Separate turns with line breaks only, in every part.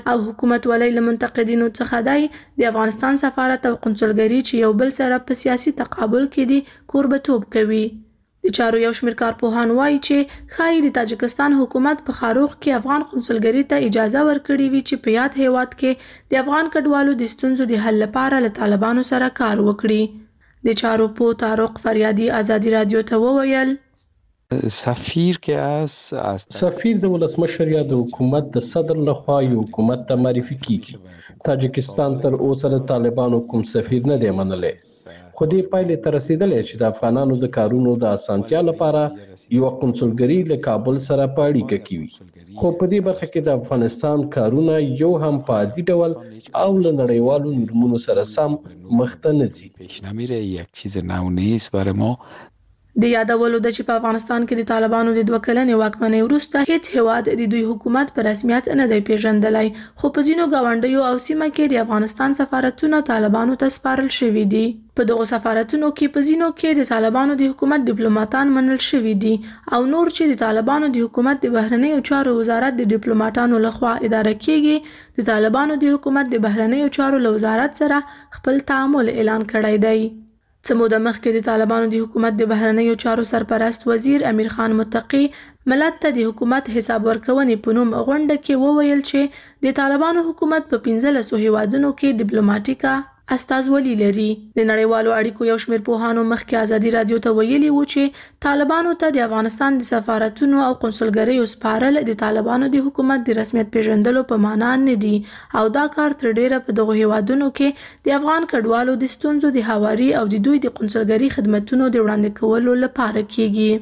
او حکومت ولې له منتقدینو څخه دی د افغانستان سفارت او قونسلګري چې یو بل سره په سیاسي تقابل کې دي کوربتوب کوي. د چارو یو شمېر کارپوهان وایي چې ښایي د تاجکستان حکومت په خاروخ کې افغان قونسلګري ته اجازه ورکړې وي چې په یاد هیواد کې د افغان کډوالو د ستونزو د حل لپاره له طالبانو سره کار وکړي. د چارو په طارق فریادي ازادي رادیو ته وویل
سفیر که از
سفیر د ولسمشر یا د حکومت د صدر لخوا یو حکومت ته معرفي کیږي. تاجکستان تر اوسه د طالبانو کوم سفیر نه دی منلی، خو دې پایلې ته رسیدلی چې د افغانانو د کارونو د اسانتیا لپاره یو قونسلګري له کابل سره په اړیکه کې وي. خو په دې برخه کې د افغانستان کارونه یو هم په عادي ډول او له نړیوالو نورمونو سره سم مخته نه ځي.
پیش نمیره، یک چیز نو نیست برای ما.
د یادولو د چې په افغانستان کې د طالبانو د 2 کلنې واکمنۍ وروسته هیڅ هیواد د دوی حکومت په رسمیت نه دی پیژندلی، خو په ځینو ګاونډیو او سیمه کې د افغانستان سفارتونه طالبانو ته سپارل شوي دي. په دغو سفارتونو کې په ځینو کې د طالبانو د حکومت ډیپلوماټان منل شوي دي او نور چې د طالبانو د حکومت د بهرنیو چارو وزارت د ډیپلوماټانو لخوا اداره کیږي، د طالبانو د حکومت د بهرنیو چارو له وزارت سره خپل تعامل اعلان کړی دی. څه موده مخکې د طالبانو د حکومت د بهرنیو چارو سرپرست وزیر امیر خان متقي ملت ته د حکومت حساب ورکونې په نوم غونډه کې وویل چې د طالبانو حکومت په 15 هیوادونو کې ډیپلوماټیکه استازولي لري. د نړیوالو اړیکو یو شمېر پوهانو مخکې ازادي رادیو ته ویلي وو چې طالبانو ته د افغانستان د سفارتونو او قونسلګریو سپارل د طالبانو د حکومت د رسمیت پیژندلو په معنا نه دي او دا کار تر ډیره په دغو هیوادونو کې د افغان کډوالو د ستونزو د هواري او د دوی د قونسلګري خدماتونو د وړاندې کولو لپاره کیږي.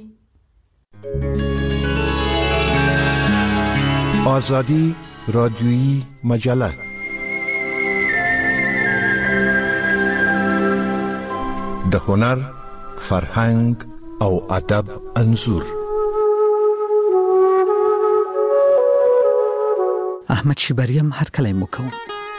آزادی رادیویی مجله د هنر، فرهنګ او ادب انځور.
احمد شیبریم هر کله مو کوم.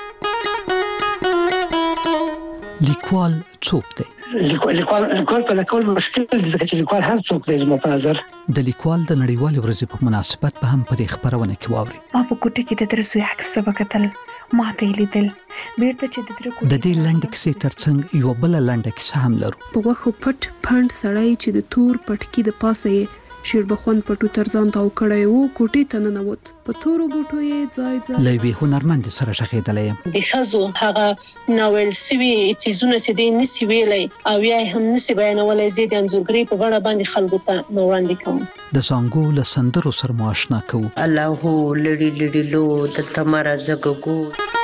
لیکوال څوک دی؟
لیکوال په لکول مشکل دی ځکه چې لیکوال هر څوک دی زما په نظر.
د لیکوال د نړیوالې ورځې په مناسبت به هم په دې خبرونه کې واوري.
ما په کوټه کې د درسو عکس وکتل، ما ته لیدل بیرته چې د درکو
د دې لنډ کیسې ترڅنګ یو بل لنډ کیسه هم لرو.
په وخت پټ پاند سړی چې د تور پټکی د پاسه یې شیربخون پټو ترځان تاو کړی وو، کوټې ته ننوت، په تورو بوټو یې ځای
لوی هنرمند سره شغېدلې.
د خزو هغه ناول سوي چیزونه چې دې نسی ویلای او یا هم نسی بیانولای زید انځورګری په بڼه باندې خلکو ته وړاندې کوم.
د زانګو له سندرو سره ماشنا کوو.
الله هو لړی لړی لو د تمره زګګو.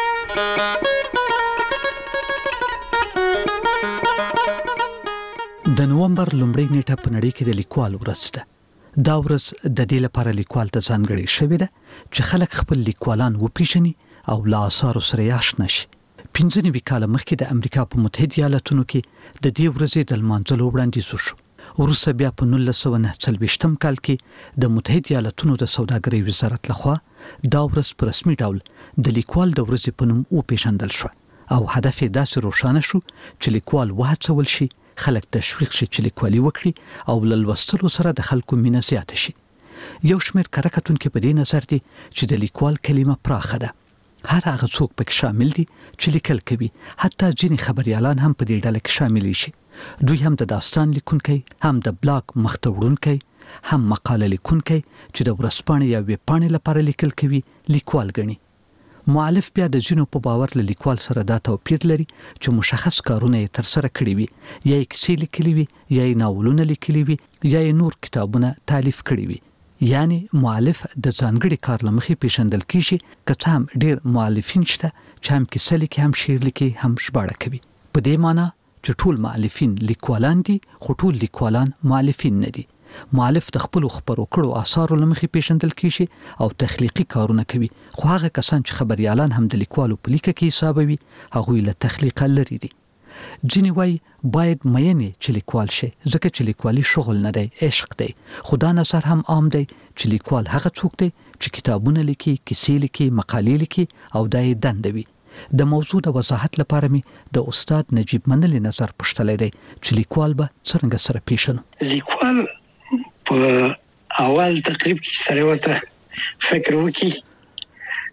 د نومبر لومړۍ نیټه په نړۍ کې د لیکوال ورځ ده. دا ورځ د دې لپاره لیکوال ته ځانګړې شوې ده چې خلک خپل لیکوالان وپیژني او له آثارو سره آشنا شي. 15 کاله مخکې د امریکا په متحده ایالاتونو کې د دې ورځې د لمانځلو وړاندیز وشو. وروسته بیا په 1949 کال کې د متحده ایالاتونو د سوداګرۍ وزارت لخوا دا ورځ په رسمي ډول د لیکوال د ورځې په نوم وپیژندل شو او هدف یې داسې روښانه شو چې لیکوال وهڅول شي خلک تشویق شي چې لیکوالي وکړي او له لوستلو سره د خلکو مینه زیاته شي. یو شمېر کارکتونکو په دې نظر دي چې د لیکوال کلمه پراخه ده. هر هغه څوک پکې شامل دي چې لیکل کوي، حتی ځینې خبريالان هم په دې ډله کې شامل شي. دوی هم د داستان لیکونکي، هم د بلاګ مخته وړونکي، هم مقاله لیکونکي چې د ورځپاڼې یا ویبپاڼې لپاره لیکل کوي لیکوال ګڼي. مؤلف بیا د ځینو په باور له لیکوال سره دا توپیر لري چې مشخص کارونه یې ترسره کړي وي، یا یې کیسې لیکلي وي، یا یې ناولونه لیکلي وي، یا یې نور کتابونه تالیف کړي وي. یعنی مؤلف د ځانګړي کار له مخې پیژندل کیږي، که څه هم ډیر مؤلفین شته چې هم کیسه لیکي، هم شعر لیکي، هم ژباړه کوي. په دې معنی چې ټول مؤلفین لیکوالان دي، خو ټول لیکوالان مؤلفین نه دي. مؤلف د خپل خبرو کړو آثارو له مخې پیژندل کیږي او تخلیقي کارونه کوي، خو هغه کسان چې خبريالان هم د لیکوالو په لیکه کې حسابوي هغوی له تخلیق لري دي. ځینې وایي باید مینې چې لیکوال شي ځکه چې لیکوالي شغل نه دی، عشق دی. خو دا نظر هم عام دی چې لیکوال هغه څوک دی چې کتابونه لیکي، کیسې لیکي، مقالې لیکي او دا یې دنده وي. د موضوع د وضاحت لپاره می د استاد نجیب منلی نظر پوښتلی دی چې لیکوال به څنګه سره پیژنو.
لیکوال په اول تقریب کې سره ورته فکر وکړي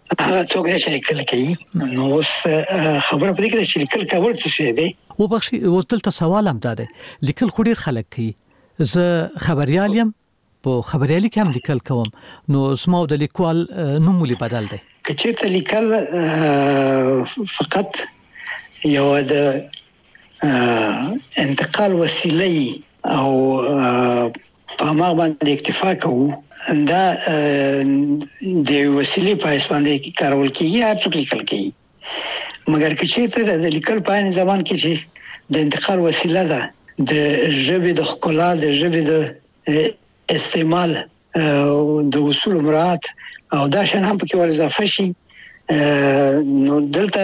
هغه څوک چې لیکل کوي نو اوس خبره پدې کې چې لیکل کول څه شي دی.
وبخښي اوس دلته سوال هم ده لیکل خو ډیر خلک کوي. زه خبريال یم په خبريالي کې هم لیکل کوم نو زما د لیکوال نوم ولې بدل دی؟
کچېرته لیکل فقط یو د انتقال وسیله او په ما باندې اکتفا کوو دا د وسیلې په اساس کې کارول کیږي هر څوک لیکل کوي مګر کچېرته د لیکل په ان زمان کې چې د انتقال وسیله ده د ژبې د ښکلا د ژبې د استعمال د اصول مراعات او دا شان هم پکې ور اضافه شي نو دلته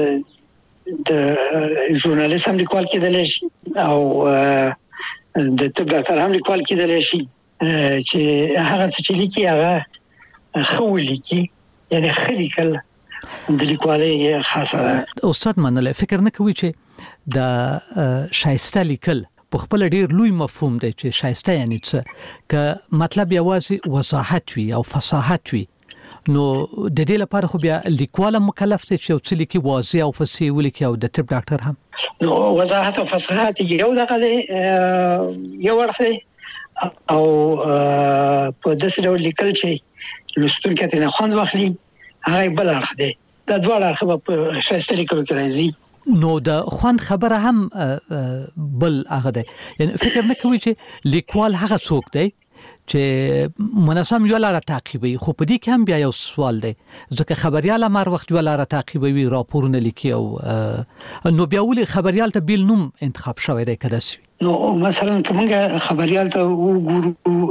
د ژورنالیست هم لیکوال کېدل شي او د طب ډاکټر هم لیکوال کېدل شي چې هغه څه چې لیکي هغه خو لیکي یعنی خلیکل د لیکوالۍ خاصه ده.
استاد منل فکر نه کوي چې د شایسته لیکل په خپل ډیر لوی مفهوم دی چې شایسته یعنی څه ک مطلب یوازې وضاحت وي او فصاحت وي نو د دې لپاره خو بیا لیکوال مکلف دی چې څه لیکي واضح او فصیح ولیکي او د طب ډاکټر هم
نو وضاحت او فصاحت یو دغه یو ورته او په داسې ډول لیکل چې لوستونکي ته نه خوند واخلي هغه بل اړخ دی دا دواړه اړخ په شایسته لیکلو کې راځي.
نو د خوان خبره هم بل هغه دی یعنی فکر نه کوي چې لیکوال هغه څوک دی چې منظم یو لاره تعقیبوي خو په دې کې هم بیا یو سوال دی ځکه خبريال مر وخت یو لاره تعقیبوي راپورونه لیکي او نو بیا ولې خبريال ته بیل نوم انتخاب شوی دی کده سوي
نو مثلا کومه خبريال ته وګورو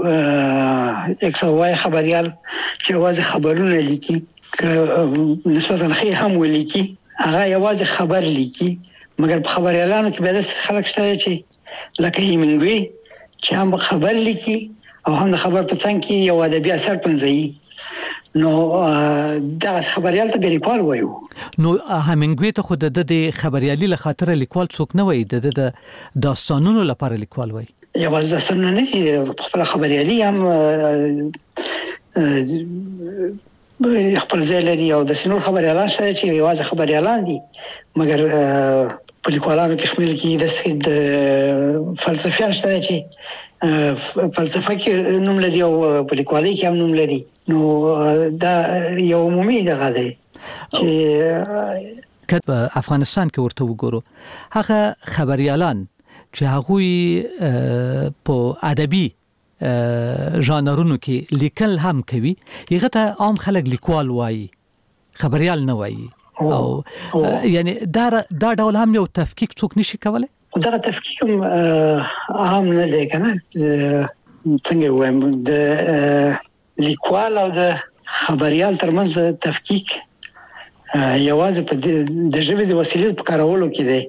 اکسوای خبريال چې واځي خبرونه لیکي نسبتا خې هم ولیکي هغه یوازې خبر لیکي مګر په خبريالانو کې به د خلک شته چې لکه هیمنګوي چې هم خبر لیکي او هم د خبر په څنګ کې یو ادبي اثر پنځي نو دا خبريال ته لیکوال وایو.
نو هیمنګوي ته خو د خبريالي له خاطر لیکوال څوک نه وایي د داستانونو لپاره لیکوال وایي
یوازې داستانونه نه دي خپل خبريالي هم خپل ځای لري او د سينور خبريالان شته چې یوازې خبريالان دي مګر په لیکوالانو کې شمول کې د فلسفیان شته چې فلسفه کې نوم لري او په لیکوالۍ کې هم نوم لري نو دا یو عمومي دغه دی چې
په افغانستان کې ورته وګورو هغه خبريالان چې هغه په ادبي ژانرونو کې لیکل هم کوي هغه ته عام خلک لیکوال وایي خبريال نه وایي او یعنی دا ډول هم یو تفکیک څوک نشي کولای
دا تفکیک عام نه دی کنه څنګه وایم د لیکوال او د خبريال ترمنځ تفکیک یوازې په د ژبې د وسیلې په کارولو کې دی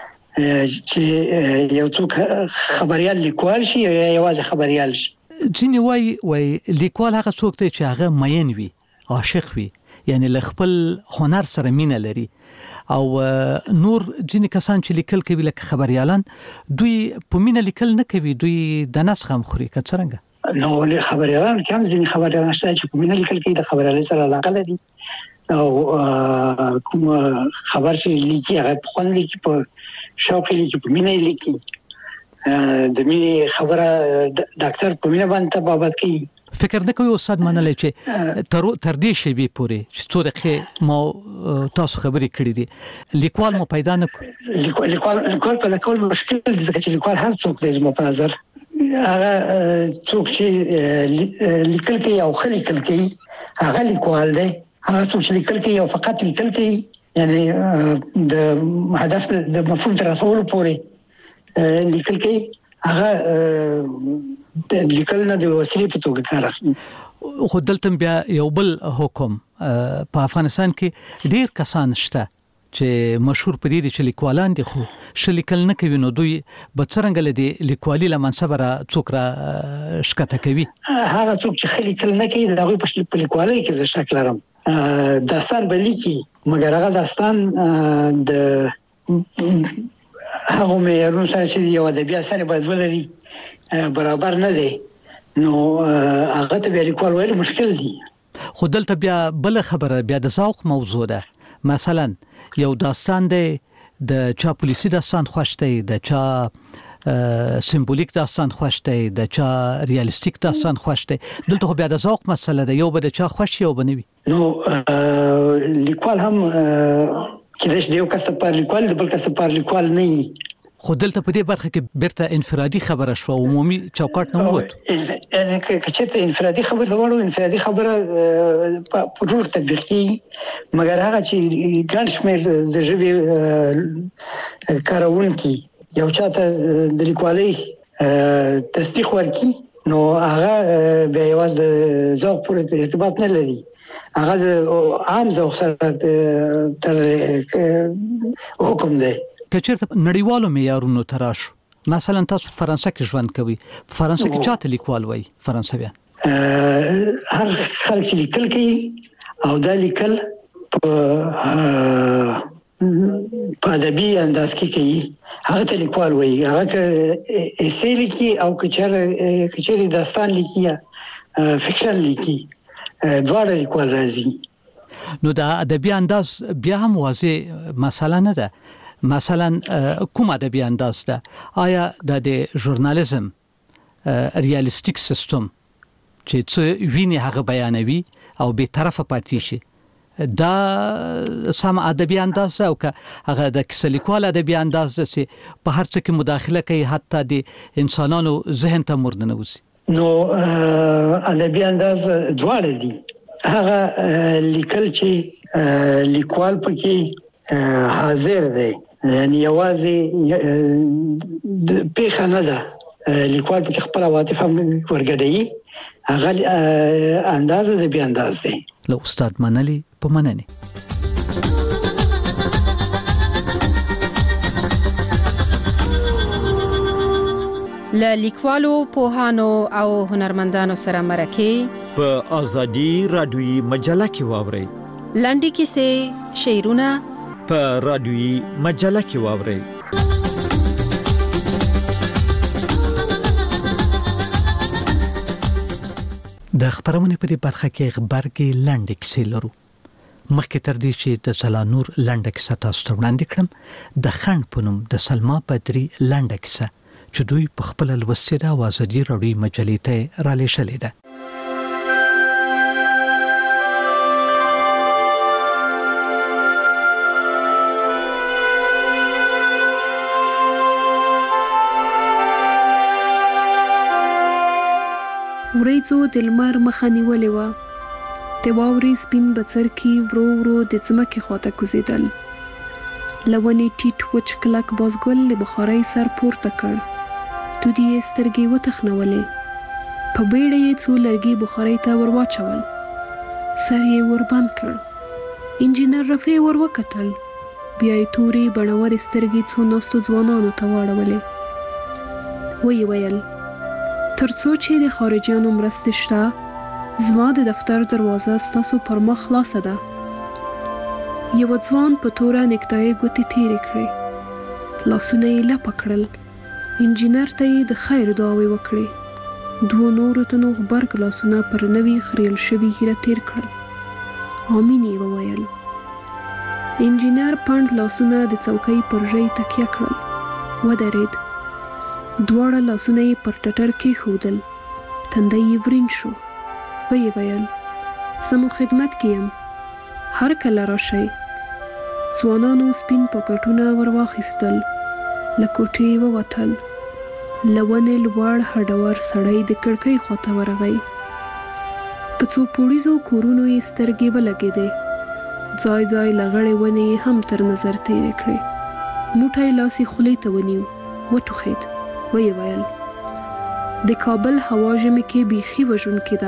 چې یو څوک خبريال لیکوال شي یا یوازې خبريال شي.
ځینې وایي لیکوال هغه څوک دی چې هغه مین وي عاشق وي یعنی له خپل هنر سره مینه لري او نور ځینې کسان چې لیکل کوي لکه خبريالان دوی په مینه لیکل نه کوي دوی د ناس غم خوري که څنګه
نو خبريالان کوم ځینې خبريالان شته چې په مینه لیکل کوي د خبريالۍ سره علاقه لري او کوم خبر چې لیکي هغه په خوند لیکي په شوق لیکي په مینه لیکي د مینې خبره ډاکټر په مینه باندې بابت کوي.
فکر نه کوي استاد منل چې تر دې شی به پوره چې څو دقیقې ما تاسو خبرې کړې دي لیکوال مو پیدا نه
لیکوال په لکول مشکل دي ځکه چې لیکوال هر څوک دی زموږ په نظر هغه څوک چې لیکل کوي او خلیکل کوي هغه لیکوال دی هغه څوک چې لیکل کوي او فقط لیکل کوي یعنی د هدف د مفهوم تر رسولو پورې لیکل کوي هغه لیکل نه د وسیلې په توګه کار اخلي.
خو دلته بیا یو بل حکم په افغانستان کې ډیر کسان شته چې مشهور پدې دي چې لیکوالان دي خو شلیکل نه کوي نو دوی به څنګه لدی لیکوالي لمنصب را څوک را شکته کوي
هغه څوک چې خلیکل نه کوي دا غوي په لیکوالۍ کې څه شکل لرم داستان بلیکي مګر هغه داستان د هغه معیارونو سره چې یو ادبي اثر باید ولري برابر نه دی نو هغه ته لیکوال ویل مشکل دی.
خو دلته بیا بل خبره بیا د ذوق موضوع ده. مثلا یو داستان دی د چا پولیسي داستان خوښ دی، د چا سمبولیک داستان خوښ دی، د چا ریالستیک داستان خوښ دی. دلته خو بیا د ذوق مسله ده، یو به د چا خوښ یو بنوي.
نو لیکوال هم کله چې یو کس په لیکوال د بل کس په لیکوال نه وي.
خو دلته په دې برخه کې بیرته انفرادي خبره شو، عمومي چوکاټ نه ووت.
یعنی کچته انفرادي خبره وړو، انفرادي خبره په ټول تطبیق کې، مګر هغه چې ګڼ شمېر د ژبې کارونکي یو چاته د لیکوالۍ تصدیق ورکړي، نو هغه به یوازې د ذوق پورې ارتباط نه لري، هغه د عام ذوق سره تر حکم دی.
که چېرته نړیوالو معیارونو ته راشو، مثلا تاسو فرانسه کې ژوند کوئ، په فرانسه کې چاته لیکوال وایي فرانسویان؟
هر خلک چې لیکل کوي او دا لیکل په ادبي انداز کې کوي، هغه ته لیکوال وایي. هغه که ایسې لیکي او که چېرې داستان لیکي یا فکشن لیکي، دواړه لیکوال راځي.
نو دا ادبي انداز بیا هم واضح مسله نه ده. مثلا کوم ادبي انداز ده؟ آیا د ژورنالیزم ریالستیک سیستم چې څه ویني هغه بیانوي او به طرفه پاتې شي، دا سم ادبي انداز او که هغه د کیسه لیکوال ادبي انداز ده چې په هر څه کې مداخله کوي، حتی د انسانانو ذهن ته مرنه وځي؟
نو ادبي انداز دواړه دي. هغه لیکل چې لیکوال پکې حاضر دی، یعنی یوازې د پیښه نه ده، لیکوال پکې خپل عواطف هم ورګډوي، هغه انداز د بیا انداز دی.
له استاد منلی په مننه.
له لیکوالو، پوهانو او هنرمندانو سره مرکه
په ازادي رادیوي مجله کې واورئ.
لنډې کیسې، شعرونه
په رادیوي مجله کې واورئ.
د خبرونه په دې برخه کې خبرګي لنډې کیسې لرو. مخکې تر دې چې د سلانور لنډه کیسه تاسو ته وړاندې کړم، د خند په نوم د سلما بدري لنډه کیسه چې دوی په خپل لوستې ده او ازادي رادیوي مجلې ته را لېږلې ده.
وریځو د لمر مخه نیولې وه، د واورې سپین بڅرکي ورو ورو د ځمکې خواته کوزېدل. له ونې ټیټ وچ کلک بازګل د بخارۍ سر پورته کړ، دودې یې سترګې وتخنولې، په بیړه یې څو لرګي بخارۍ ته ور واچول، سر یې ور بند کړ. انجینر رفیع ور وکتل، بیا یې تورې بڼورې سترګې څو ناستو ځوانانو ته واړولې. ویې ویل، تر څو چې د خارجیانو مرستې شته، زما د دفتر دروازه ستاسو پر مخ خلاصه ده. یو ځوان په توره نکتایي ګوتې تېرې کړې، لاسونه یې لپه کړل. انجینر ته یې د خیر دعاوې وکړې. دوو نورو ته نو غبرګ لاسونه پر نوي خریل شوي ږیره تېر کړل. آمین یې وویل. انجینر پڼد لاسونه د څوکۍ پر ژۍ تکیه کړل، ودرېد. دواړه لاسونه یې پر ټټر کېښودل، تندی یې ورین شو. ویې ویل، زه مو خدمت کې یم، هر کله راشئ. ځوانانو سپین پاکټونه ور واخیستل، له کوټې ووتل. له ونې لوړ هډور سړی د کړکۍ خواته ورغی. په څو پوړیزو کورونو یې سترګې ولګېدې، ځای ځای لغړې ونې هم تر نظر تېرې کړې. موټی لاس یې خولې ته ونیو، وټوخېد. ویې ویل، د کابل هوا ژمي کې بیخي وژونکې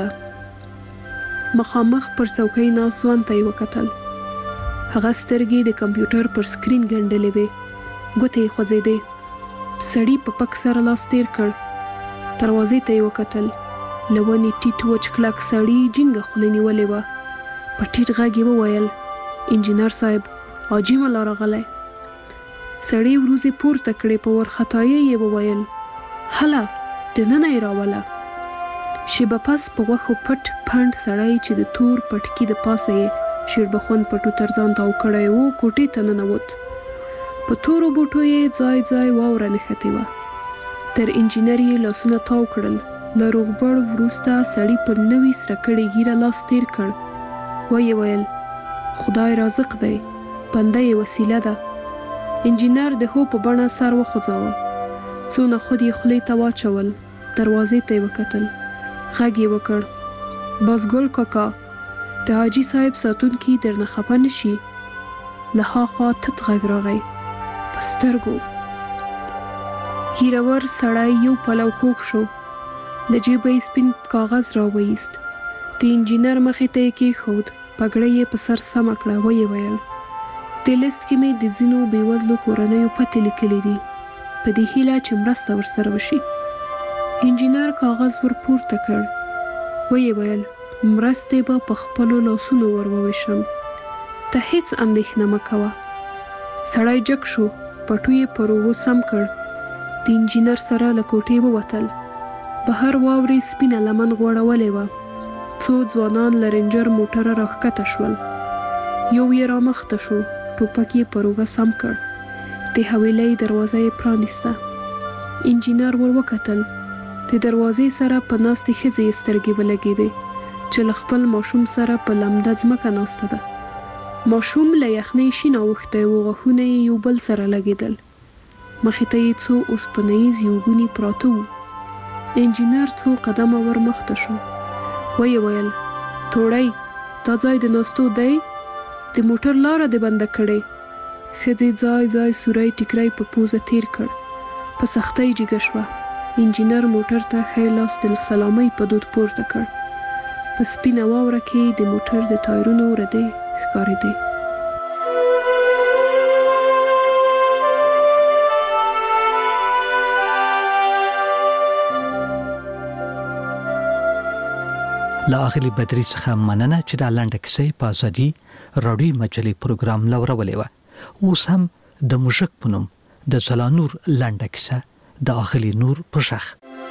ده. مخامخ پر څوکۍ ناست ځوان ته یې وکتل. هغه سترګې د کمپیوټر پر سکرین ګنډلې وې، ګوتې یې خوځېدې. سړي په پک سره لاس تېر کړ، دروازې ته یې وکتل. له ونې ټیټ وچ کلک سړي جینګه خوله نیولې وه. په ټیټ غږ یې وویل، انجینر صاحب، حاجي ملا راغلی. سړي وروځې پورته کړې، په وارخطایۍ یې وویل، هله دننه یې راوله. شیبه پس په غوښو پټ پند سړی چې د تور پټکي د پاسه یې شیربخون پټو تر ځان تاو کړی و کوټې ته ننوت. په تورو بوټو یې ځای ځای واوره نښتې وه. تر انجینر یې لاسونه تاو کړل. له روغبړ وروسته سړي پر نوي سره کړې ږیره لاس تیر کړ. ویې ویل خدای رازق دی، بنده یې وسیله ده. انجینر د هو په بڼه سر وخوځاوه. څو نخود یې خولې ته واچول. دروازې ته یې وکتل. غږ یې وکړ بازګل کاکا، د حاجي صاحب ساتونکي درنه خفه نه شي. له هاخوا تت غږ راغی په سترګو. ږیرور سړی یو پلو کوږ شو. له جیبه یې سپین کاغذ راوایست. د انجینر مخې ته یې کېښود. پګړۍ یې په سر سمه کړه. ویې ویل دې لیست کې مې د ځینو بېوزلو کورنیو پتې لیکلي دي، په دې هیله چې مرسته ورسره وشي. انجینر کاغذ ور پورته کړ. ویې ویل مرستې به په خپلو لاسونو ور وویشم، ته هیڅ اندېښنه مه کوه. سړی جګ شو. پټو یې پر اوږو سم کړ. د انجینر سره له کوټې ووتل. بهر واورې سپینه لمن غوړولې وه. څو ځوانان له رینجر موټره راښکته شول. یو یې رامخته شو. ټوپک یې پر اوږه سم کړ. د حویلۍ دروازه یې پرانیسته. انجینر ور وکتل. د دروازې سره په ناستې ښځې یې سترګې ولګېدې چې له خپل ماشوم سره په لمده ځمکه ناسته ده. ماشوم له یخنۍ شین اوښتی و. غاښونه یې یو بل سره لګېدل. مخې ته یې څو اوسپنیز یوګوني پراته وو. انجینر څو قدمه ور مخته شو. ویې ویل توړی دا ځای د ناستو دی؟ د موټر لاره دې بنده کړې. ښځې ځای ځای سوری ټیکری په پوزه تیر کړ. په سختۍ جګه شوه. انجینر موټر ته ښی لاس د سلامۍ په دود پورته کړ. په سپینه واوره کې د موټر د ټایرونو ردې ښکارېدې.
له اغلې بدري څخه مننه چې دا لنډه کیسه په ازادي راډیو مجلې پروګرام لورولې وه. اوس هم د موږک په نوم د زلانور لنډه کیسه د اغلې نور په غږ.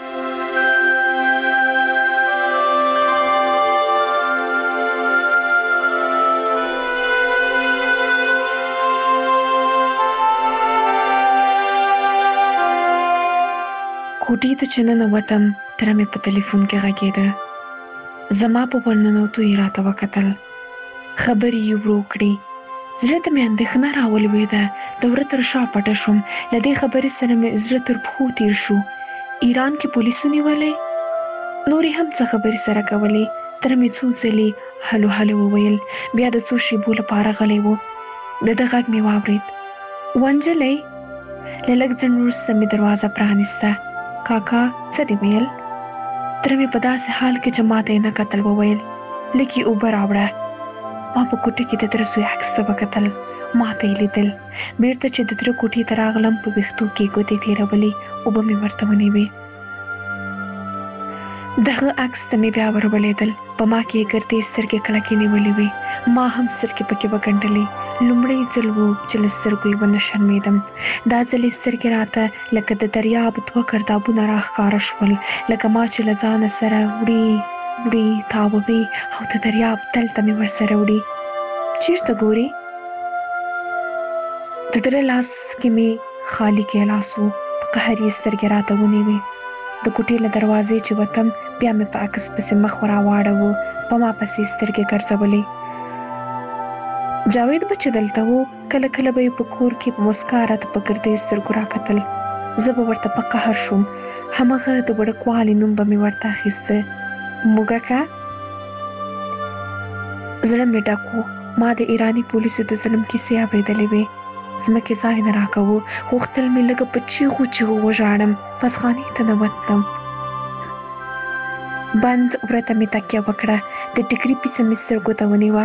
کوټې ته چې ننوتم تره مې په تلیفون کې غږېده. زما په ورننوتو یې راته وکتل. خبرې یې ورو کړې. زړه ته مې اندېښنه راولوېده. د وره تر شا پټه شوم. له دې خبرې سره مې زړه تر پښو تیر شو. ایران کې پولیسو نیولی؟ نورې هم څه خبرې سره کولې. تره مې څو ځلې هلو هلو وویل. بیا د څو شېبو لپاره غلی و. د ده غږ مې واورېد. ونجلۍ. له لږ ځنډ وروسته مې دروازه پرانیسته. کاکا څه دې ویل؟ تره مې په داسې حال کې چې ما ته یې نه کتل وویل لږ یې اوبه راوړه. ما په کوټه کې د تره سوی عکس ته وکتل. ما ته یې لیدل. بېرته چې د تره کوټې ته راغلم په ویښتو کې ګوتې تېرولې. اوبه مې ورته ونیوې. دغه عکس ته مې بیا ورولېدل. په ما کې یې ګردې سترګې کلکې نیولې وې. ما هم سترګې پکې وګنډلې. لومړی ځل و چې له سترګو یې ونه شرمېدم. دا ځل یې سترګې راته لکه د دریاب دوه ګردابونه راښکاره شول، لکه ما چې له ځانه سره وړي وړي تاووي او د دریاب تل ته مې ورسره وړي. چېرته ګورې؟ د تره لاس کې مې خالي ګیلاس و. په قهر یې سترګې راته ونیوې. د کوټې له دروازې چې وتم بیا مې په عکس پسې مخ راواړوه. په ما پسې سترګې ګرځولې. جاوید به چې دلته و کله کله به یې په کور کې په مسکا راته په ګردیو سترګو راکتل. زه به ورته په قهر شوم. همغه د وړکوالي نوم به مې ورته اخیسته. موږکه. زړه مې ډک و. ما د ایراني پولیسو د ظلم کیسې اورېدلې وې. ځمکې ځای نه راکوو. غوښتل مې لږه په چیغو چیغو وژاړم. پسخانې ته ننوتم. بند وره ته مې تکیه وکړه. د ټیکري پیڅه مې سترګو ته ونیوه.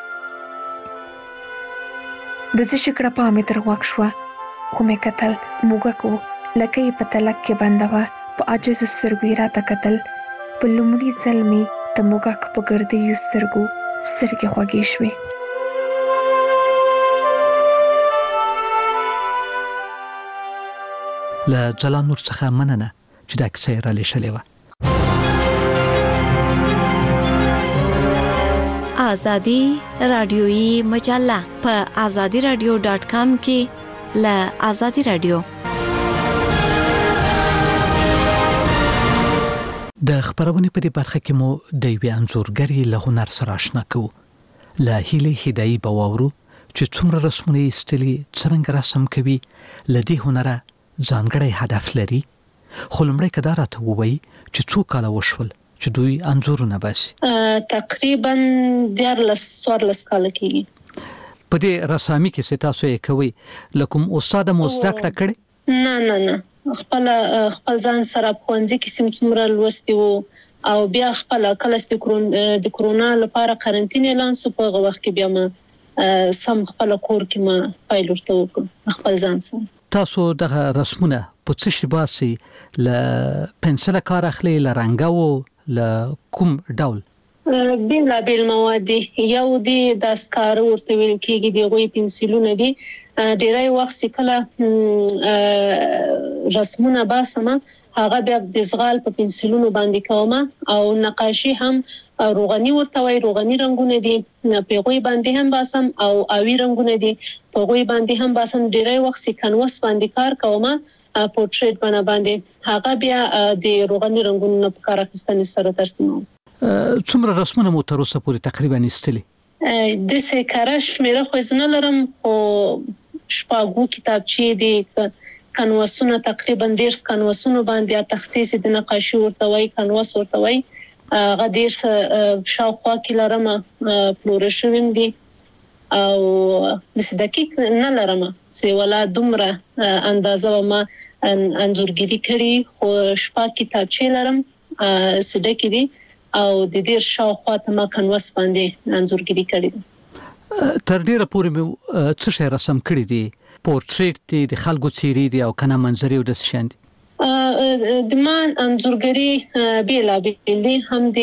د څه شي کړپا مې تر غوږ شوه. ومې کتل. موږک و. لکه یې په تلک کې بنده وه. په عاجزو سترګو یې راته کتل. په لومړي ځل مې د موږک په ګردیو سترګو سترګې خوږې شوې.
له ځلانور څخه مننه چې دا کیسه یې رالیږلې وه.
آزادی رادیویی مجله په azadiradio.com کې ل آزادی رادیو.
د خبرونه په دې برخه کې مو د یوې انځورګرې له هنر سره آشنا کوو. له هیلې هدایي به واورو چې څومره رسمونه یې ایستلي، څرنګه رسم کوي، له دې هنره ځانګړی هدف لري. خو لومړی که دا راته ووایي چې څو کاله وشول چې دوی انځورونه باسي؟
تقریبا 14 کاله کېږي.
په دې رسامي کې څه تاسو یې کوئ؟ له کوم استاد مو زده کړه کړې؟
نه خپل ځان سره په ښوونځي کې څومره لوستي وو او بیا خپل کله د کرونا لپاره قرنټین اعلان شو. په هغه وخت کې بیا ما سم خپل کور کې ما فایل ورته وکړ خپل ځان سره.
تاسو دغه رسمونه په څه شي باسي؟ له پنسل کار اخلي، له رنګاو، له کوم ډول؟
بیل مواد یو دی د سکار ورته ویل کېږي، دی غوي پنسلونه دي. ډیری وخت کله رسمونه باسم هغه بیا د زغال په پنسلونو باندې کوم او نقاشي هم روغني ورته وای، روغني رنگونه دي په غوي باندې هم باسم او اوی رنگونه دي په غوي باندې هم باسم. ډیری وخت کانواس باندې کار کوم پورټریټ باندې هغه بیا د روغني رنگونو په کار اخیستنې سره ترسیم.
څومره رسمونه مو تر اوسه پورې تقریبا ایستلي؟
د څه کارش مې خو ځنه لرم خو شپږو کتابچې دي، کانواسونه تقریبا 10 کانواسونه باندې تختې سي د نقاشي ورته وای، کانواس ورته وای. هغه 10 شاوخوا کې لرم فلورشن دي او د دقیق نه لرم چې ولا دومره اندازه ما انځورګری کړی خو شپږ کتابچې لرم سده کې دي او د دې شاوخوا ته ما کانواس باندې انځورګری کړی.
تر ډیره پورې مې څه شی رسم کړی دي؟ پورټریټ دي، د خلکو څیرې دي او کنه منظرې او د شان دي؟
د ما انځورګری بیل دي، هم د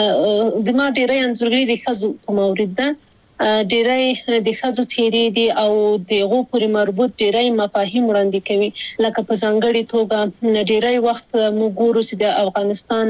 ما ډیره انځورګری د خزو په مورید ده، ډیره د خزو څیرې دي او د غو پورې مربوط ډیره مفاهیم وړاندې کوي. لکه په ځانګړي توګه ډیره وخت موږ ګورو چې د افغانستان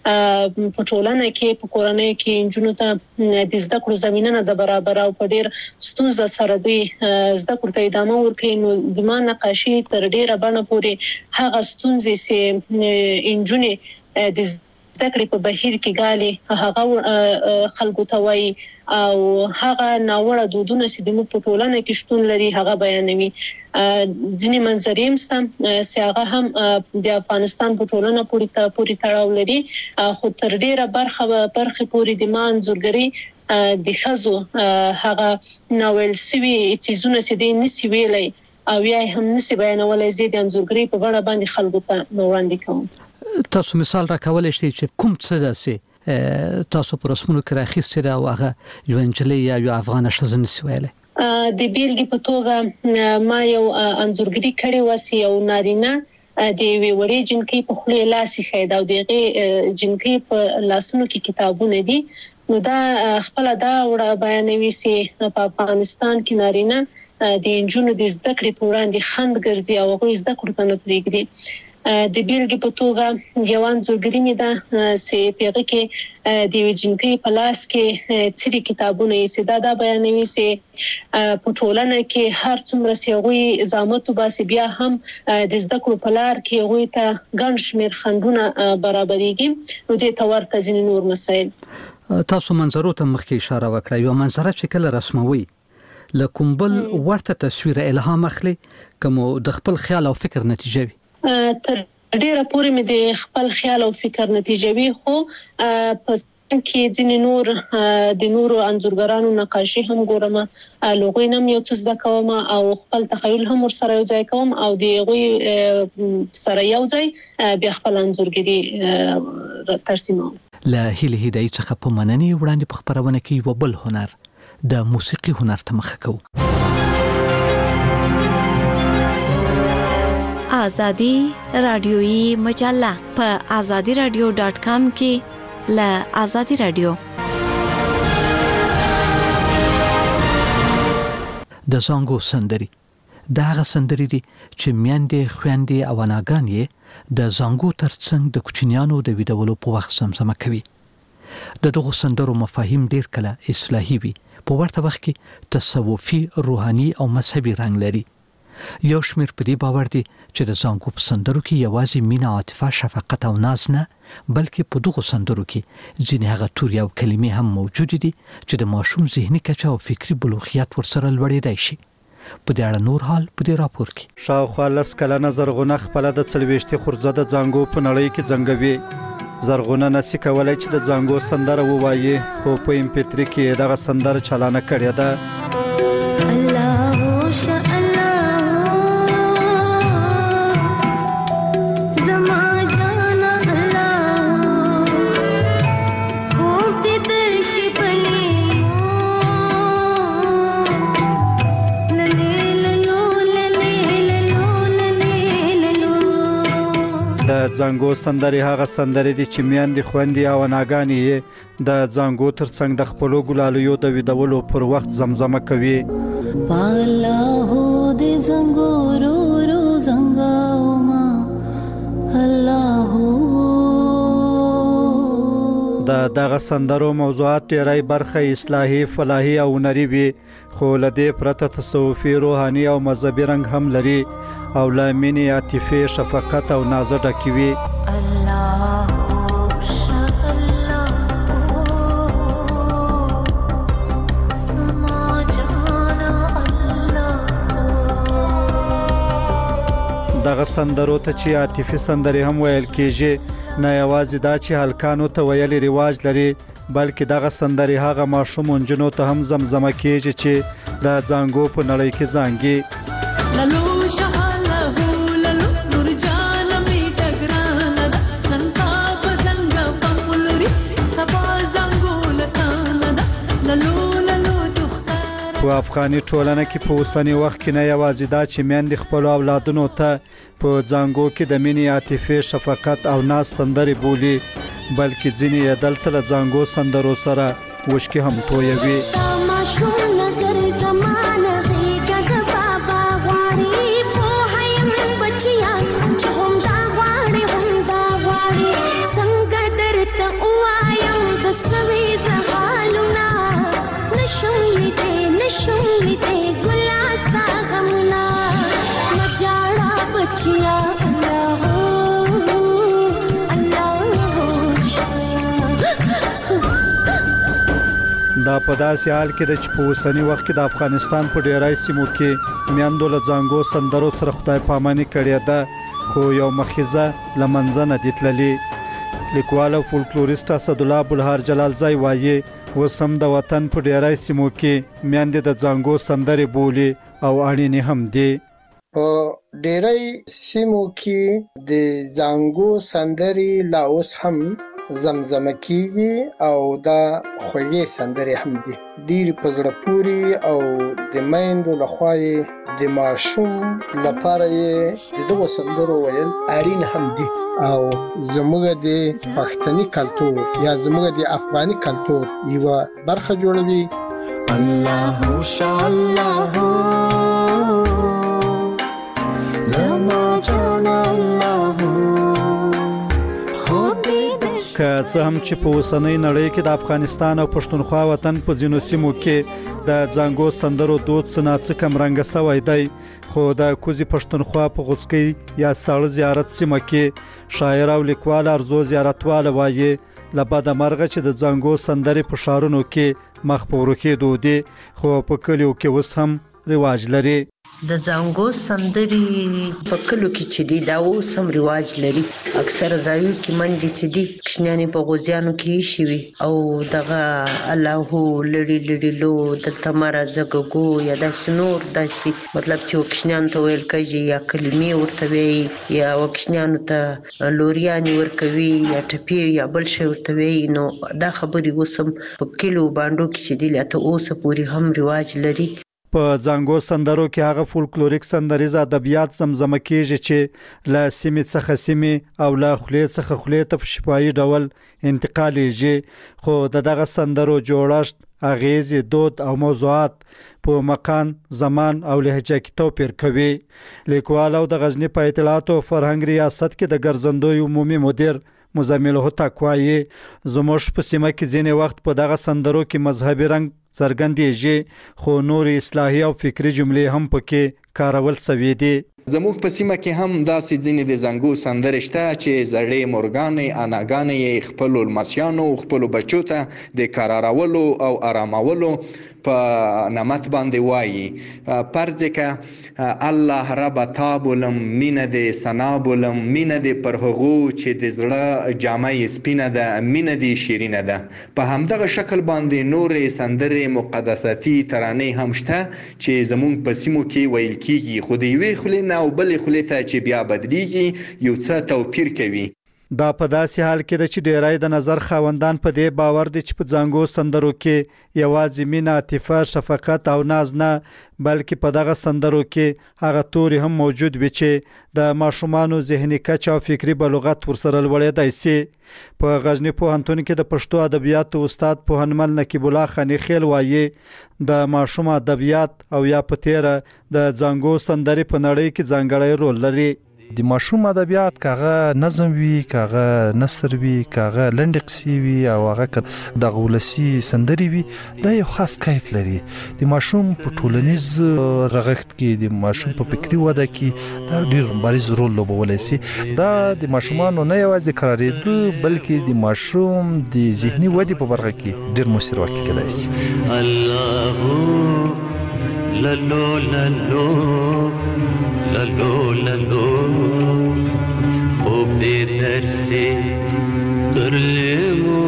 په ټولنه کې په کورنۍ کې انجونو ته د زده کړو زمينه نه د برابر او په ډیر ستونزه سره دی زده کړو ته ادامه ورکړي. نو د ما نقاشي تر ډیره باندې پورې هغه ستونزې سي انجونې د زکړې په بهیر کې غالي هغه خلکو ته وای او هغه ناوړه دودونه چې د مو په ټولنه کې شتون لري هغه بیانوي. ځینې منظرې هم هغه هم د افغانستان په ټولنه پورې تړاو لري خو تر ډیره برخه پورې د منځورګري د خزو هغه ناول سوي چیزونه چې د نسی ویلای او یا هم نسی بیانولای زید انځورګري په غاړه باندې خلکو ته وړاندې کوم.
تاسو مثال راکولای شئ چې کوم څه داسې تاسو پر رسمونو کې راخیستې دا واغه یو انجلۍ یا یو افغان ښځه نسی ویلای؟
د بیلګې په توګه ما یو انځورګري کړی وسی او نارینه د وی وړي جنکې په خله لاسي خید او دغه جنکې په لاسونو کې کتابونه دي. نو دا خپل دا وړه بیانوي چې په افغانستان کې نارینه د انجونو د زده کړې په وړاندې خند ګرځي او هغه زده کړو ته نه پریږدي. د بیلګې په توګه یو انځورګري مې ده چې پیغه کې د وجنکې په لاس کې څری کتابونه یې ساده دا بیانوي چې په ټولنه کې هر څومره سیغوي زامت وباسي بیا هم د زده کړو په لار کې غوي ته ګڼ شمېر خندونه برابرېږي. نو دې تورته ځینې نور مسایل.
تاسو منظرو ته مخکې اشاره وکړه. یو منظره چې کله رسموي لکه بل ورته تصویر الهام اخلي کوم د خپل خیال او فکر نتیجه وي؟
تر ډیره پورې مې د خپل خیال او فکر نتیجه وي خو په کې ځینې نور د نورو انځورګرانو نقاشي هم ګورم لوګوي نم یو څه زده کوم او خپل تخیل هم ورسره یو ځای کوم او د غوي سره یو ځای بیا خپل انځورګري ترسیموم.
له هیله هدایت څخه په مننې وړاندې په خبرونه کې یو بل هنر د موسیقي هنر ته مخه کوو.
آزادی رادیویی مجله په azadiradio.com کې ل آزادی رادیو.
د زانګو سندري دا هغه سندري دي چې میاندې خويندې او اناګانې د زانګو ترڅنګ د کوچنیانو د ویډیولو په وخت سمسمه کوي. د دغو سندرو مفاهیم ډیر کله اصلاحي وي، په ورته وخت کې تصوفي، روحاني او مذهبي رنګ لري. یو شمیر په دې باور دي چې د زانګو په سندرو کې یوازې مینه، عاطفه، شفقت او ناز نه، بلکې په دغو سندرو کې ځینې هغه توري او کلمې هم موجود دي چې د ماشوم ذهني کچه او فکری بلوغیت ورسره لوړېدای شي. په دې اړه نور حال په دې راپور کې.
شاوخوا 10 کلنه زرغونه خپل د 40 خورزه د زانګو په نړۍ کې زنګوي. زرغونه نسی کولای چې د زانګو سندره ووایي، خو په MP3 کې دغه سندره چالانه کړې ده. الله شاء د زانګو سندرې هغه سندرې دي چې میندې، خویندې او اناګانې یې د زانګو ترڅنګ د خپلو ګلالیو د ویدولو پر وخت زمزمه کوي. الله دې زانګو رو رو زنګاو ما الله. دغه سندرو موضوعات ډېری برخه اصلاحي، فلاحي او هنري وي، خو له دې پرته تصوفي، روحاني او مذهبي رنګ هم لري او له مینې، عاطفې، شفقت او ناز ډکې وي. دغه سندرو ته چې عاطفي سندرې هم ویل کېږي، نه یوازې دا چې هلکانو ته ویلي رواج لري، بلکې دغه سندرې هغه ماشوم نجونو ته هم زمزمه کېږي چې د زانګو په نړۍ کې زانګي. په افغاني ټولنه کې په اوسنی وخت کې نه یوازې دا چې میندې خپل اولادونو ته په زانګو کې د مینې، عاطفې، شفقت او ناز سندرې بولي، بلکې ځینې یې دلته له زانګو سندرو سره وشکې هم تویوي. دا په داسې حال کې چې په اوسنی وخت کې د افغانستان په ډیری سیمو کې میندو له زانګو سندرو سره خدای پاماني کړې ده، خو یو مخیزه لمنځه نه دي تللي. لیکوال او فولکلوریست اسدالله ابوالهار جلالزی وایي، اوس هم د وطن په ډیری سیمو کې میندې د زانګو سندرې بولي او اړینې هم دي.
په ډیری سیمو کې د زانګو سندرې لا اوس هم زمزمه کیږي او دا خوږې سندرې هم دي. ډېرې په زړه پورې او د میندو لخوا یې د ماشوم لپاره یې د دغو سندرو ویل اړین هم دي او زموږ د پښتني کلتور یا زموږ د افغاني کلتور یوه برخه جوړوي. الله شاء الله زما جان الله.
که څه هم چې په اوسنۍ نړۍ کې د افغانستان او پښتونخوا وطن په ځینو سیمو کې د زانګو سندرو دود څه ناڅه کمرنګه سوی دی، خو د کوزي پښتونخوا په غوڅکۍ یا ساړه زیارت سیمه کې شاعر او لیکوال ارزو زیارتواله وایي، له بده مرغه چې د زانګو سندرې په ښارونو کې مخ په ورکېدو دي، خو په کلیو کې اوس هم رواج لري.
د زانګو سندرې په کلو کې چې دي دا اوس هم رواج لري. اکثر ځایو کې منډې چې دي کشنیانې په غوزیانو کې ایښي وي او دغه الله لړي لړي لو دلته مه راځه ګګو یا داسې نور داسې مطلب چې کشنیانو ته ویل کېږي یا کلمې ورته وایي یا کشنیانو ته لوریانې ورکوي یا ټپې یا بل شی ورته وایي. نو دا خبرې اوس هم په کلو بانډو کې چې دي لا تر اوسه پورې هم رواج لري.
په زانګو سندرو کې هغه فولکلوریک سندریز ادبیات زمزمه کیږي چې له سیمې څخه سیمې او له خولې څخه خولې ته په شفاهي ډول انتقالیږي، خو دغه سندرو جوړښت، اغیزې، دود او موضوعات په مکان، زمان او لهجه کې توپیر کوي. لیکوال او د غزنی په اطلاعات او فرهنګ ریاست کې د ګرځندوی عمومي مدیر مزمل هوتک وایي زموږ په سیمه کې ځینې وخت په دغه سندرو کې مذهبي رنګ څرګندېږي خو نور اصلاحي او فکری جملې هم پکې کارول شوي دي.
زموږ په سیمه کې هم داسې ځینې د زنګو سندرې شته چې زړې مورګانې اناګانې خپلو لمسیانو خپلو بچو ته د قرارولو او آرامولو په نمت باندې وایي فرض که الله رب تا بولم مینه دې ثنا بولم مینه دې پر هغو چې د زړه جامه یې سپینه ده مینه دې شیرینه ده. په همدغه شکل باندې نورې سندرې مقدساتي ترانې هم شته چې زموږ په سیمو کې ویل کیږي خو د یوې خولې نه او بلې خولې ته چې بیا بدلیږي یو څه توپیر کوي.
دا په داسې حال کې ده چې ډیری د نظر خاوندان په دې باور دي چې په زنګو سندرو کې یوازې مینه عاطفه شفقت او ناز نه بلکې په دغه سندرو کې هغه توري هم موجود وي چې د ماشومانو ذهني کچه او فکری بلوغت ورسره لوړېدای شي. په غزنی پوهنتون کې د پښتو ادبیاتو استاد پوهنمل نقیب الله خانی خیل وایي د ماشوم ادبیات او یا په تیره د زنګو سندرې په نړۍ کې ځانګړی رول لري.
د ماشوم ادبیات کاغه نظم وی کاغه نثر وی کاغه لنډ قصې وی او هغه د غولسی سندري وی دا یو خاص کیف لري. د ماشوم په ټولنیز رغښت کې د ماشوم په فکری وده کې دا ډیر بارز رول لوبولای شي. دا د ماشومانو نه یوازې قرارېدو بلکې د ماشوم د ذهني ودې په برخه کې ډیر مؤثر واقع کېدای شي. الله لالو لالو لالو لالو خوب دې درسې ترلمو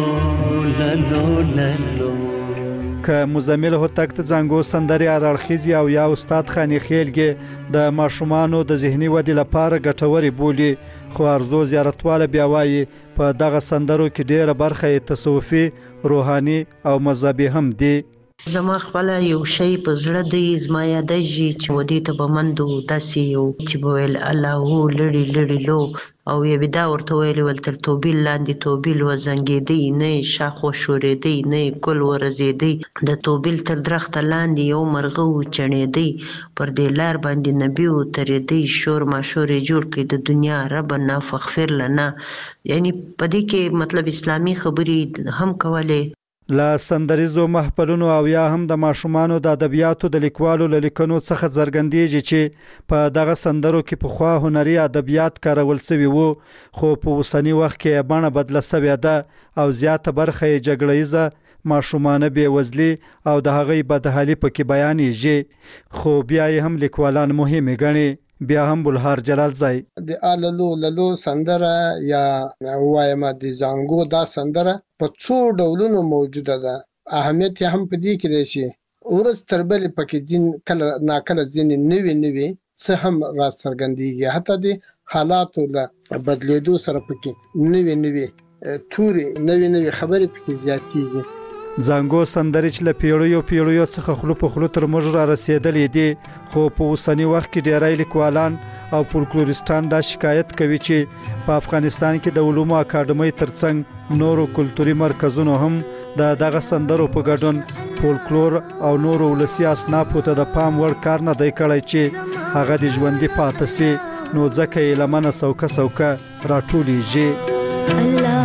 لالو لالو. که مزمل هوتک ته زنګو سندري اړخیزي او یا استاد خانی خیلګي د ماشومانو د ذهني ودې لپاره ګټوري بولی خو ارزو زیارتواله بیا وایي په دغه سندرو کې ډیره برخه تصوفي روحاني او مذهبي هم دي.
زما خپل یو شی په زړه دی زما یادېږي چې ودی ته بمندو داسې یو چې بویل الله لړی لړی لو او یې بدا ورته ویل ول تر توبیل لاندې توبیل وزنګېدی نه شاخ و شورېدی نه ګل ورزېدی د توبیل تر درخت لاندې یو مرغه و چڼېدی پر دې لار باندې نبی و ترېدی شور ماشور جوړ کړي د دنیا ربنا فغفر لنا. یعنی په دې کې مطلب اسلامي خبرې هم کولې.
لا سندریزو محفلونو او یا هم د ماشومانو د ادبیاتو د لیکوالو له لیکنو څخه څرګندېږي چې په دغه سندرو کې پخوا هنري ادبیات کارول شوي وو خو په اوسني وخت کې بڼه بدله شوې ده او زیاته برخه یې جګړیزه ماشومانه بېوزلي او د هغې بدحالي پکې بیانېږي خو بیا یې هم لیکوالان مهمې ګڼي. بیا هم بلهار جلال زای
د آللو للو سندره یا وایم د زنګو دا سندره په څو ډولونو موجوده ده. اهمیت هم په دې کې دی چې ورځ تر بلې پکې ځین کله ناکله ځینې نوي څه هم را څرګندېږي حتی د حالاتو له بدلېدو سره پکې نوي توري نوي خبرې پکې زیاتېږي.
زنګو سندرې چې له پیړیو څخه خلو په خلو تر موږ را رسېدلې دي خو په اوسني وخت کې ډېری لیکوالان او فولکلوریستان دا شکایت کوي چې په افغانستان کې د علومو اکاډمۍ ترڅنګ نورو کلتوري مرکزونو هم دغه سندرو په ګډون فولکلور او نورو ولسي اصنافو ته د پام وړ کار نه دی کړی چې هغه د ژوندي پاتې سي نو ځکه یې لمنه سوکه راټولیږي.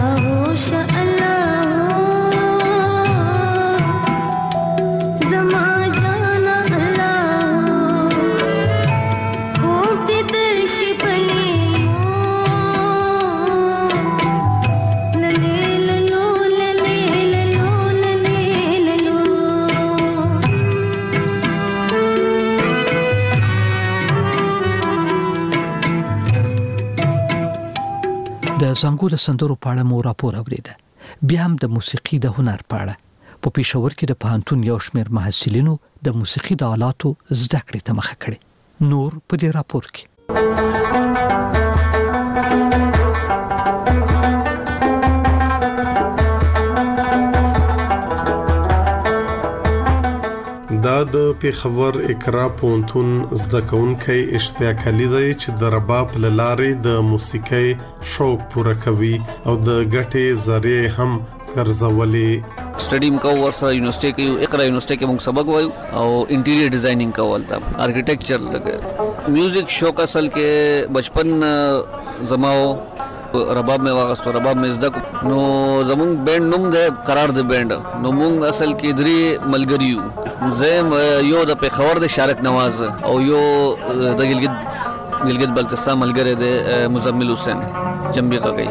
د زنګو د سندرو په اړه مو راپور اوریده. بیا هم د موسیقي د هنر په اړه په پېښور کې د پوهنتون یو شمېر محصلینو د موسیقي د آلاتو زده کړې ته مخه کړې. نور په دې راپور کې.
دا د پیښور اقرا پوهنتون زده کوونکی اشتیاق علي دی چې د رباب له لارې د موسیقۍ شوق پوره کوي او د ګټې ذریعې هم ګرځولې.
سټډیم کو ورسره یونیورسيټي کې اقرا یونیورسيټي کې موږ سبق وایو او انټیریئر ډیزاینینګ کول تا آرکیټیکچر لګي. میوزیک شوق اصل کې بچپن زماو رباب مې واغستو، رباب مې زده کړو. نو زمونږ بینډ نوم دی قرار د بینډ. نو مونږ اصل کې 3 ملګری یو. زه یو د پیښور د شارک نواز او یو د ګلګت بلتستان ملګری دی مزمل حسین جنبي غږی.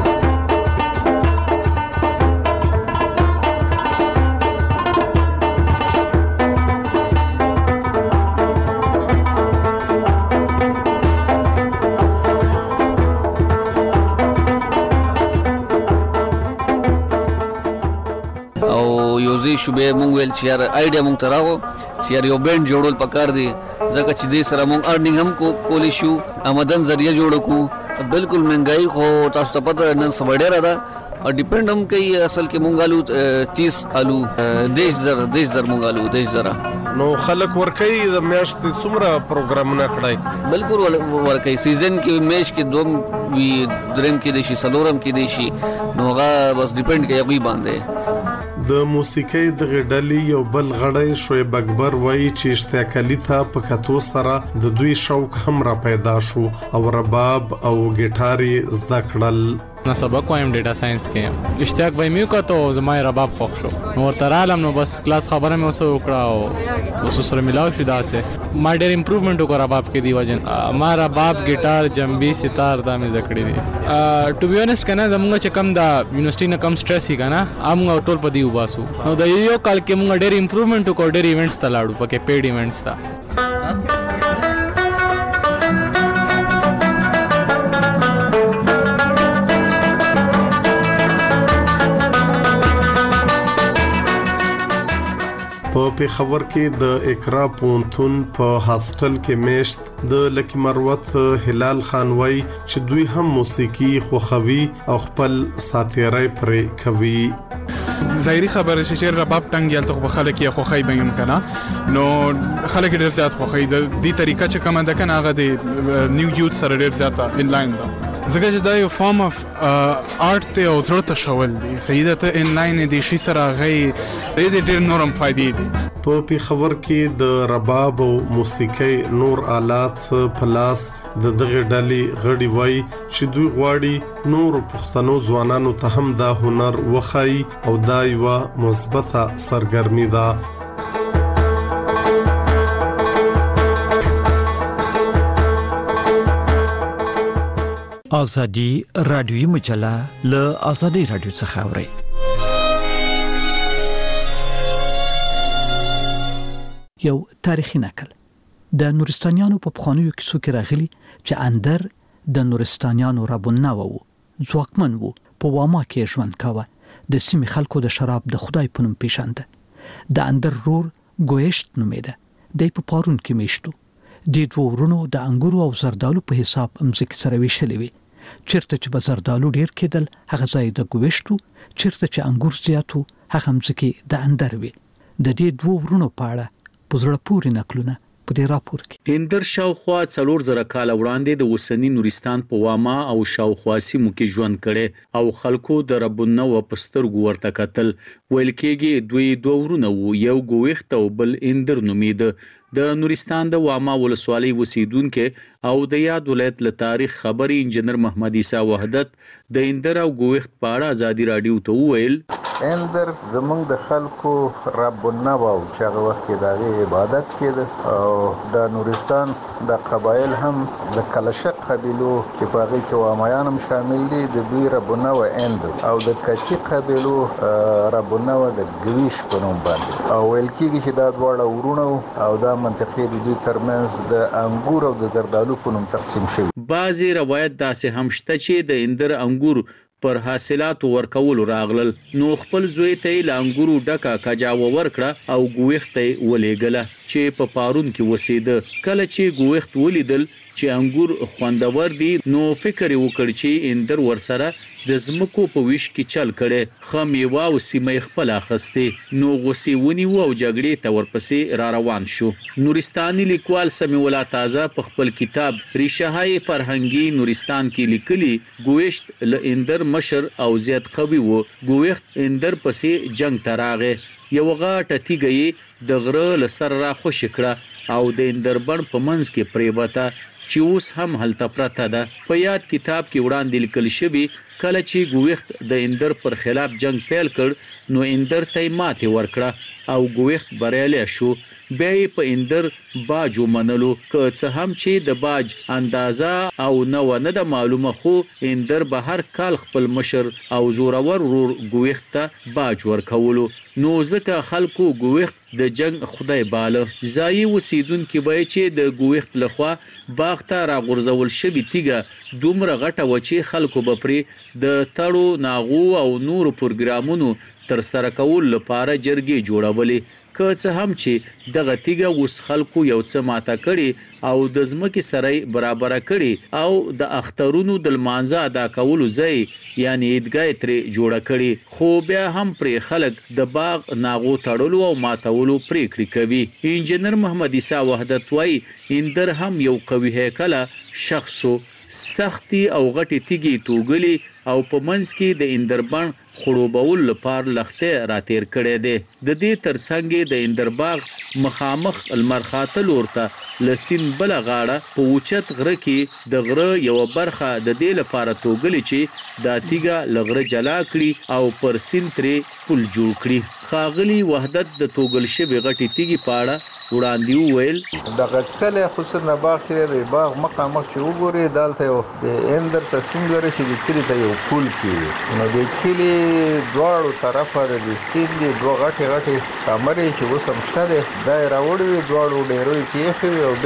شوبې مونږ ویل چې یار آیډیا مونږ ته راغو چې یار یو بینډ جوړول پکار دی ځکه چې دې سره مونږ ارنینګ هم کولی شو، آمدن ذریعہ جوړ کو. بالکل مهنګای خو تاسو ته پته نن سبا ډیره ده او ډیپند هم کوي. اصل کې مونږ آلو 30 آلو 10,000 مونږ آلو 10,000.
نو خلک ورکي د میاشتې څومره پروګرامونه کړای؟
بالکل ورکي. سیزن کې میش کې دوم وی درم کې دي شي سلورم کې دي شي. نو هغه بس ډیپند کوي غوي باندې.
د موسیقۍ د غډلې یو بل غړی شعیب اکبر وایي چې اشتیاقلي ته په کتو سره د دوی شوق هم را پیدا شو او رباب او ګیټار زده کړل.
نه سبق وایم ډیټا ساينس کې اشتیاق به میو کته زما رباب خوښ شو. نو تر عالم نو بس کلاس خبره مې اوسه وکړه او اوس سره ملاو شو. داسه ما ډېر امپروومنت وکړ رباب کې دی وجن. ما رباب ګیټار جنبي ستار دا مې ذکر دي. ټو بی اونست کنه زموږ چې کم دا یونیورسيټي نه کم سټرس هی کنه موږ ټول په دی وباسو. نو دا یو کال کې موږ ډېر امپروومنت وکړ. ډېر ایونټس ته لاړو پکې پیډ ایونټس ته.
په پیښور کې د اقرا پونتون په هاستل کې میشت د لکی مروت هلال خان وای چې دوی هم موسیقي خوخوي او خپل ساتیرای پرې کوي.
ظاهري خبره چې رباب ټنګ یالته په خلک یې خوخی بنګم کنه. نو خلک ډېر زیات خوخی د دې طریقه چې کومه ده کنه هغه د نیو یوث سره ډېر زیات ان لاین ده. ځکه چې دا یو فارم اف آرت ته او زړه ته شول دي. سیده ته ان لاین دي شي سره غي دې ډېر نورم فائدې دي.
په پیښور کې د رباب او موسیقي نور آلات په لاس د دغه ډلې غړي وای چې دوی غواړي نور پښتنو ځوانانو ته هم دا هنر وخی او دا یو مثبته سرګرمي ده.
آزادی رادیویی مجله له آزادی رادیو څخه اوري.
یو تاریخي نقل د نورستانیانو په پخوانیو کیسو کې راغلي چې اندر د نورستانیانو ربونه وو، ځواکمن وو، په واما کې ژوند کاوه. د سیمې خلکو د شراب د خدای په نوم پیژانده. د اندر رور ګویشت نومېده. د په پارون کې میشتو. د دوه ورونو د انګورو او زردالو په حساب امزک سره ویشلې وي. چیرته چې به زردالو ډیر کېدل هغه ځای د ګویشتو، چیرته چې انګور زیاتو هغه مځکه د اندر وي. د دې دوه ورونو په اړه پزړه پورې نقلونه په دې راپور کې.
اندر شاوخوا 4000 کال وړاندې د وسنی نورستان په واما او شاوخوا سیمو کې ژوند کړي او خلکو د ربونه و پسترګو ورته کتل. ویل کېږي دوی دوه ورونه وو، یو ګویخت او بل اندر نومېده. د نورستان د واما ولسوالۍ اوسیدونکو او د یاد ولایت له تاریخ خبري انجنیر محمد عیسی وحدت د اندر او ګویخت په اړه آزادي رادیو ته وویل.
اندر زمونږ د خلکو ربونه وو چې هغه وخت کې د عبادت کېده او د نورستان د قبایل هم د کلشق قبیلو چې په هغه کې وامایان هم شامل دي د دوی ربونه و اندر او د کچی قبیلو ربونه و د ګویش په نوم باندې او ویل کېږي چې دا دواړه ورونه او دا منطقې د دوی ترمنځ د انګور او د زردالو په نوم تقسیم شوي.
بعضی روایت داسې هم شته چې د اندر انګور پر حاصلات ورکول راغلل. نو خپل زوی ته لانګورو ډکا کجاو ورکړه او ګویخت ولېګله چې په پارون کې وسیده. کله چې ګویخت ولیدل چې انګور خوندور دي نو فکر وکړ چې اندر ورسره د زمکو په ویش کې چل کړي. خمیوا او سیمه خپل اخسته نو غسی ونی وو او جګړې ته ورپسې را روان شو. نورستاني لیکوال سمیع الله تازه په خپل کتاب ریشه‌های فرهنګي نورستان کې لیکلي ګویشت ل اندر مشر او زیات قوي وو. ګویخت اندر پسې جنگ تراغه. یو غاټه تیګي د غره لسر را خوش کړه او د اندربن په منځ کې پریوته چې اوس هم هلته پرته ده. په یاد کتاب کې وړاندې لیکل شوی کله چې ګوښت د اندر پر خلاف جنگ پیل کړ نو اندر ته ماتې ورکړه او ګوښت بریالی شو. بیا یې په اندر باج ومنلو که څه هم چې د باج اندازه او نه ده معلومه خو اندر به هر کال خپل مشر او زورور ورور ګوښت ته باج ورکولو نو ځکه خلکو ګوښت د جنگ خدای باله. ځایي اوسیدونکي به چې د ګوښت لخوا باغ ته راغورځول شوي تیږه دومره غټه وه چې خلکو به پرې د تړو ناغو او نورو پروګرامونو تر سره کول لپاره جرګې جوړولې. که څه هم چې دغه تیږه اوس خلکو یو څه ماته کړي او د ځمکې سره برابر کړي او د اخترونو د لمانځه ادا کولو ځای یعنی عیدګاه ترې جوړه کړي خو بیا هم پرې خلک د باغ ناغو تړلو او ماتولو پریکړې کوي. انجنیر محمد عیسی وحدت وایي اندر هم یو قوي هیکله شخصو سختي او غټي تیږي توغلي او په منځ کې د اندربن خړوبول لپاره لخته راتیر کړي دي. د دې ترڅنګ د اندرباغ مخامخ المرخاته لورته لسین بل غاړه په اوچت غره کې د غره یو برخه د دې لپاره توغلي چې د تیګه لغره جلا کړي او پر سین ترې پل جوړ کړي. خاغلی وحدت د توغل شوی غټي تیږي پاړه وړاندې ویل
دغه کله خصوصا باغ کې د باغ مخامخ چې وګوري دالته د اندر تصمیم لري چې د کلی ته یو پل کې نو د کلی دواړو طرفه د سیند دوه غټي کمرې چې وسم شته دای راوړي دواړو ډیروي کې او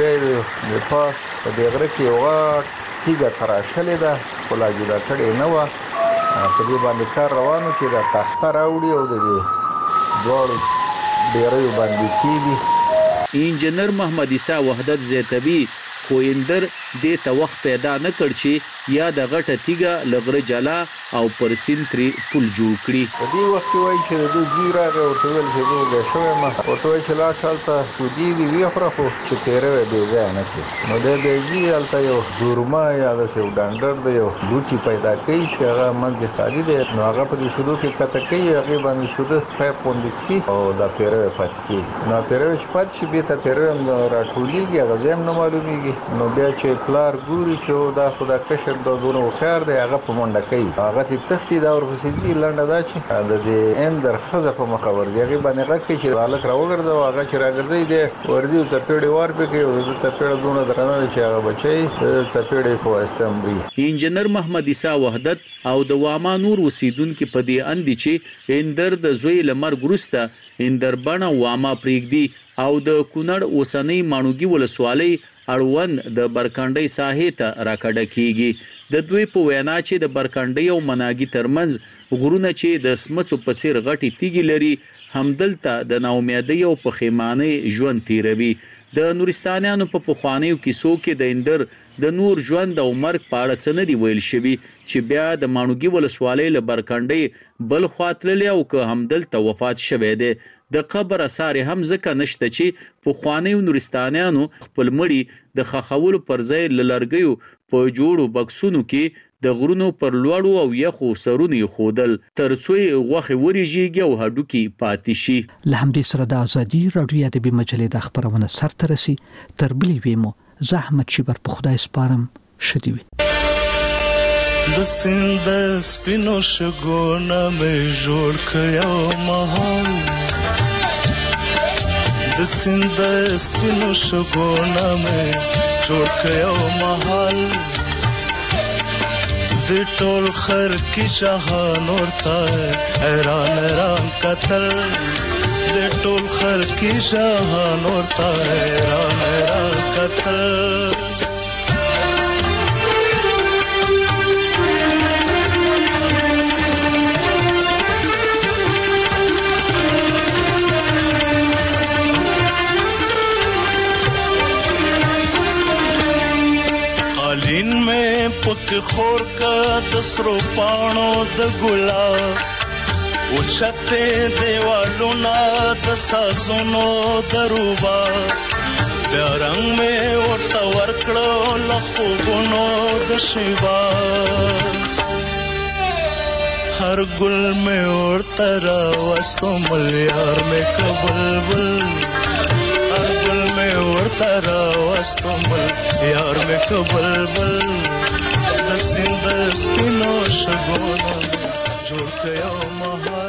د پاس د غره کې یو تیګه تراشلې ده خو لا جدا کړې نه و په دې باندې کار روانو چې د تخته راوړي او د دواړو ډیروي باندې کېږي.
انجنیر محمد عیسی وحدت زیتبی خو اندر دې ته وخت پیدا نه کړ چې یا د غټه تیګه لغره جلا او پر سینتري پل جوړ کړي.
په دې وخت کې وایي چې د زیرا او ټول چې د شوه ما او ټول چې لا چالتا سودی دی خو چې تیرې دی ځای نه کې نو د دې الته یو دورما یا د یو ډانډر دی یو لوچی پیدا کوي چې هغه منځ خالي دی نو هغه په دې شروع کې کته کوي هغه باندې شوده پایپ پوندسکی او د تیرې پاتې کی نو تیرې چې پاتې شي به تیرې راټولېږي هغه زم نه معلومیږي نو بیا چې پلار ګوري چې دا خدا کشر د دونه وخر دی هغه په منډه کوي هغه ته تختی دا ورپسې ځي لنډه دا چې د اندر خزه په مخاور دی هغه باندې غږ چې الک راوګرځي هغه چې راګرځي دی ورځي چپېړې ور په کې او چپېړه دونه درنه چې هغه بچي چپېړې په استمري.
انجنیر محمد عیسی وحدت او د واما نور وسیدونکو په دې اندي چې اندر د زوی لمر ګرسته اندربن واما پریګدي او د کونړ اوسنۍ مانوګي ولسوالۍ اړوند د برکانډي ساحې ته راکړه کیږي. د دوی په وینا چې د برکانډي او مناګي ترمنځ غرونه چې د سمڅو په څیر غټي تیږي لري همدلته د ناامیدۍ او پښیمانۍ ژوند تیروي. د نورستانیانو په پخوانیو کیسو کې د اندر د نور ژوند او مرګ په اړه څه نه دی ویل شوی چې بیا د مانوګي ولسوالۍ له برکانډي بل خاطرلی او که همدلته وفات شوی دی. د قبر اثار هم ځکه نشته چې پخوانیو نورستانیانو خپل مړي د خخولو پر ځای لرګیو په جوړو بکسونو کې د غرونو پر لوړو او یخو سرونو خودل ترڅو غوخه وريږي او هډوکی پاتې شي.
له همدې سره د ازادي رادیو ادبي مجلې د خبرونه سرته رسي تر بلې ویمو زحمت شي بر په خدای سپارم شدي وي.
د سند سپینو شګونه مې جوړ کړو مهال د سند سپینو شګونه مې جوړ کړو مهال د ټول خر کی جهان ورته حیران قتل د ټول خر کی جهان ورته حیران قتل. قالین میں پک خور کا دسرو پانو د ګلاب اوچته دیوالو نا د سازونو دروبا بیا رنگ میں ورته ورکړو لخوبونو د شیوا هر ګل میں ورته را وستو ملیار میں کبلبل هر ګل مې ورته راوستمل یار مې کبلبل د سیند سپینو شګونه جوړ کړو مهار